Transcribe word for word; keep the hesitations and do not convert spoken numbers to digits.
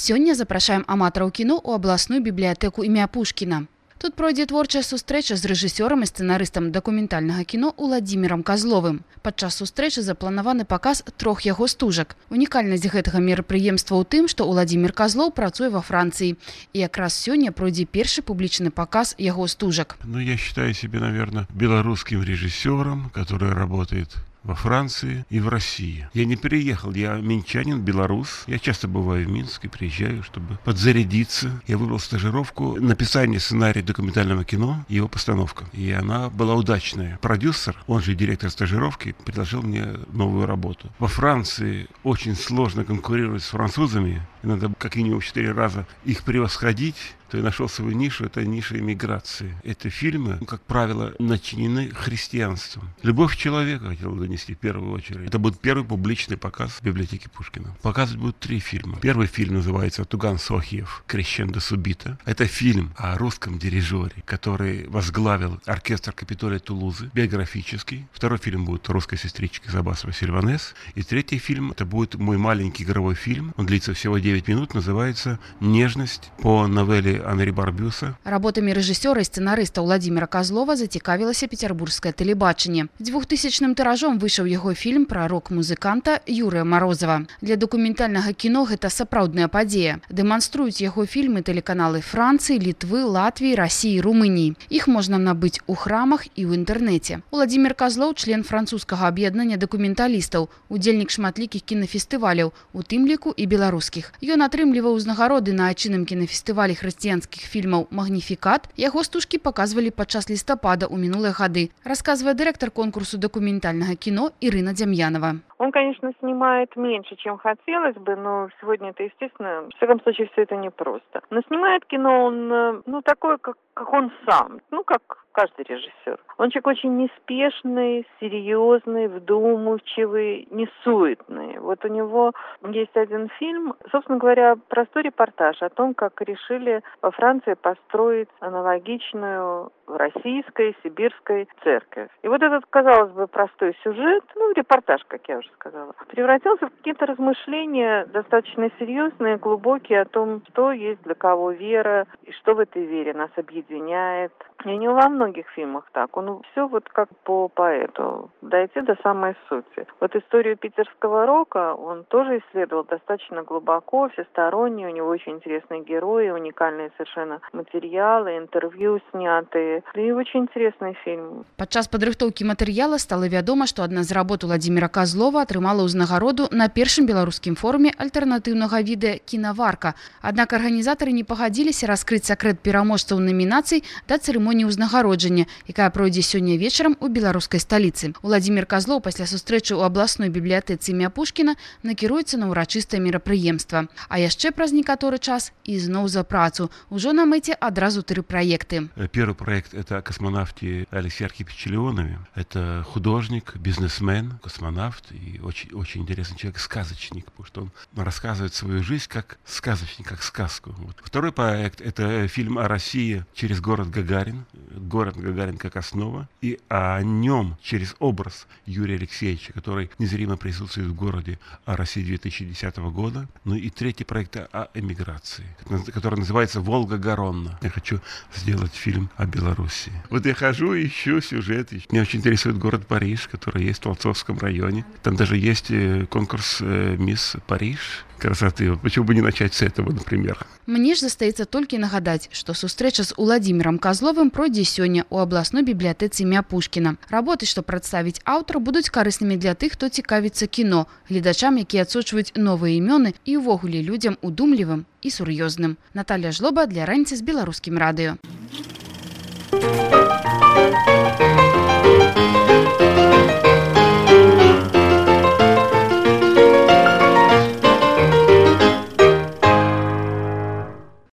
Сёння запрашаем аматараў кіно ў абласную бібліятэку імя Пушкіна. Тут пройдзе творчая сустрэча з рэжысёрам і сцэнарыстам дакументальнага кіно Уладзімірам Казловым. Падчас сустрэчы запланаваны паказ трох яго стужак. Унікальнасць гэтага мерапрыемства ў тым, што Уладзімір Казлоў працуе ва Францыі. І якраз сёння пройдзе першы публічны паказ яго стужак. Ну, я считаю себя, наверное, белорусским режиссером, который работает во Франции и в России. Я не переехал, я минчанин, белорус. Я часто бываю в Минске, приезжаю, чтобы подзарядиться. Я выбрал стажировку написание сценария документального кино и его постановка. И она была удачная. Продюсер, он же директор стажировки, предложил мне новую работу. Во Франции очень сложно конкурировать с французами. Надо как минимум четыре раза их превосходить. То я нашел свою нишу, это ниша эмиграции. Эти фильмы, как правило, начинены христианством. Любовь человека хотел донести в первую очередь. Это будет первый публичный показ в библиотеке Пушкина. Показывать будут три фильма. Первый фильм называется «Туган Сохиев. Крещендо Субита». Это фильм о русском дирижере, который возглавил оркестр Капитолия Тулузы, биографический. Второй фильм будет «Русская сестричка» Забасова Сильванес. И третий фильм, это будет мой маленький игровой фильм. Он длится всего девять минут, называется «Нежность» по новелле Анри Барбюса. Работамі рэжысёра і сцэнарыста Уладзіміра Казлова зацікавілася пецярбургскае тэлебачанне. Дзвюхтысячным тыражом выйшаў яго фільм пра рок-музыканта Юрыя Марозава. Для дакументальнага кіно гэта сапраўдная падзея. Дэманструюць яго фільмы тэлеканалы Францыі, Літвы, Латвіі, Расіі, Румыніі. Іх можна набыць у храмах і ў інтэрнэце. Уладзімір Казлоў – член французскага аб'яднання дакументалістаў, удзельнік шматлікіх кінафестываляў, у тым ліку і беларускіх. Ён атрымліваў узнагароды на айчынным кінафестывалі хрысціянскіх фільмаў «Магніфікат». Яго стужкі паказвалі падчас лістапада ў мінулыя гады, рассказывая директор конкурсу документального кино Ирина Демьянова. Он, конечно, снимает меньше, чем хотелось бы, но сегодня это, естественно, в всяком случае, все это непросто. Но снимает кино он, ну, такой, как, как он сам, ну, как каждый режиссер. Он человек очень неспешный, серьезный, вдумчивый, несуетный. Вот у него есть один фильм, собственно говоря, простой репортаж о том, как решили во Франции построить аналогичную российской, сибирской церковь. И вот этот, казалось бы, простой сюжет, ну, репортаж, как я уже сказала, превратился в какие-то размышления достаточно серьезные, глубокие о том, что есть для кого вера и что в этой вере нас объединяет. И не во многих фильмах так. Он все вот как по поэту, дойти до самой сути. Вот историю питерского рока он тоже исследовал достаточно глубоко, всесторонне. У него очень интересные герои, уникальные совершенно материалы, интервью снятые. И очень интересный фильм. Падчас падрыхтоўкі матэрыяла стала вядома, што адна з работ Уладзіміра Казлова атрымала ўзнагароду на першым беларускім форуме альтэрнатыўнага відэа «Кінаварка». Аднак арганізатары не пагадзіліся раскрыць сакрэт пераможцаў намінацый да цырымоніі ўзнагароджання, якая пройдзе сёння вечарам у беларускай сталіцы. Уладзімір Казлоў пасля сустрэчы ў абласной бібліятэцы імя Пушкіна накіруецца на ўрачыстае мерапрыемства. А яшчэ праз некаторы час ізноў за працу. Ужо на мэце адразу тры праекты. Первый проект — это о космонавте Алексее Архиповиче Леонове. Это художник, бизнесмен, космонавт и очень, очень интересный человек, сказочник, потому что он рассказывает свою жизнь как сказочник, как сказку. Вот. Второй проект — это фильм о России через город Гагарин, город Гагарин как основа, и о нем через образ Юрия Алексеевича, который незримо присутствует в городе, о России две тысячи десятого года. Ну и третий проект о эмиграции, который называется «Волга-Гаронна». Я хочу сделать фильм о Беларуси. Вот я хожу и ищу сюжет. Меня очень интересует город Париж, который есть в Толцовском районе. Там даже есть конкурс «Мисс Париж» красоты. Вот почему бы не начать с этого, например? Мне ж застаецца толькі нагадаць, што сустрэча з Уладзімірам Казловым пройдзе сёння ў абласной бібліятэцы імя Пушкіна. Работы, што прадставіць аўтар, будуць карыснымі для тых, хто цікавіцца кіно, гледачам, якія адсочваюць новыя імёны і ўвогуле людзям удумлівым і сур'ёзным. Наталья Жлоба для раніцы з беларускім радыё.